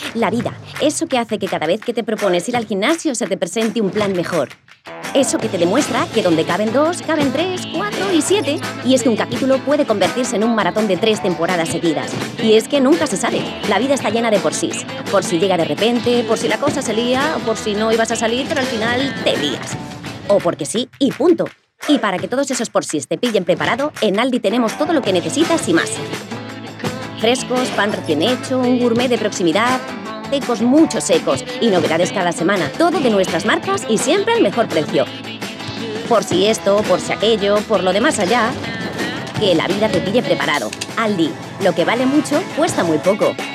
La vida, eso que hace que cada vez que te propones ir al gimnasio se te presente un plan mejor. Eso que te demuestra que donde caben 2, caben 3, 4 y 7. Y es que un capítulo puede convertirse en un maratón de 3 temporadas seguidas. Y es que nunca se sabe. La vida está llena de porsís. Por si llega de repente, por si la cosa se lía, o por si no ibas a salir, pero al final te lías. O porque sí y punto. Y para que todos esos porsís te pillen preparado, en Aldi tenemos todo lo que necesitas y más. Frescos, pan recién hecho, un gourmet de proximidad, secos, muchos secos y novedades cada semana. Todo de nuestras marcas y siempre al mejor precio. Por si esto, por si aquello, por lo de más allá, que la vida te pille preparado. Aldi, lo que vale mucho cuesta muy poco.